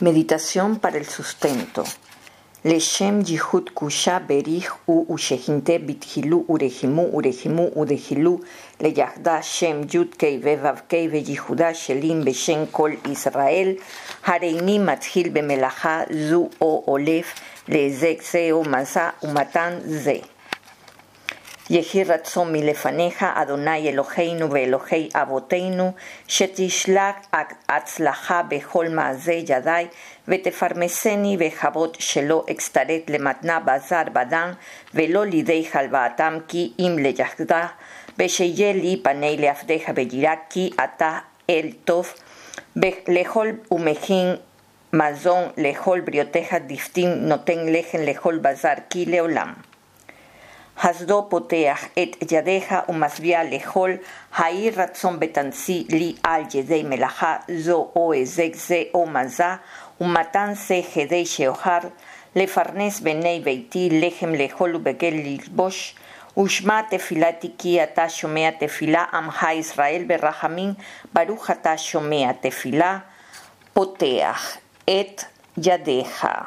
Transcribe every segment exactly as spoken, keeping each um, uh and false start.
Meditación para el sustento. Leshem yihud kusha berich u ushehinte bithilu urehimu urehimu udehilu leyahda shem yud kei vevav kei veyihuda shelim beshem kol Israel hareini matzhil bemelacha zu o olef lezek ze o maza umatan ze. Yehi ratzon milefaneja Adonai Eloheinu veElohei Avoteinu shetishlach atzlacha bechol maazeh yadai vetefarmeseni vejabot shelo extaret lematna bazar badan velo lidei halvaatam ki im leyahda vesheyeli panei leafdeja veyirak ki ata el tov lehol umejin mazon lehol brioteja diftim noten lejen lehol bazar ki leolam. Hasdo poteach et yadeja umasvia lehol hair ratzon betansi li al yedei melacha zo o ezek ze o maza umatan se jedei sheohar lefarnes benei beiti lehem lehol ubegel lilbosh ushma tefilati ki ata shomea tefila amha Israel berrahamin baruch ata shomea tefila poteach et yadeja.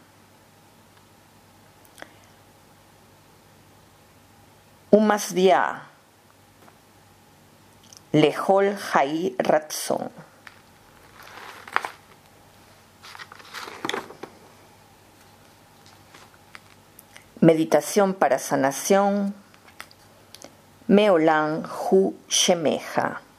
Umasvia lehol hai ratzon. Meditación para sanación. Meolam hu shemeja.